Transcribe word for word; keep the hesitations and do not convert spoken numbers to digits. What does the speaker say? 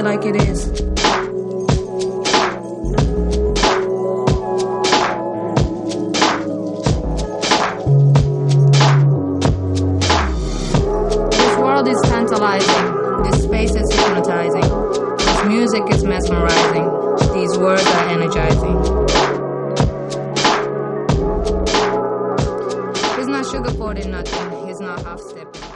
it like it is. This world is tantalizing. This space is hypnotizing. This music is mesmerizing. These words are energizing. He's not sugarcoating nothing. He's not half-stepping.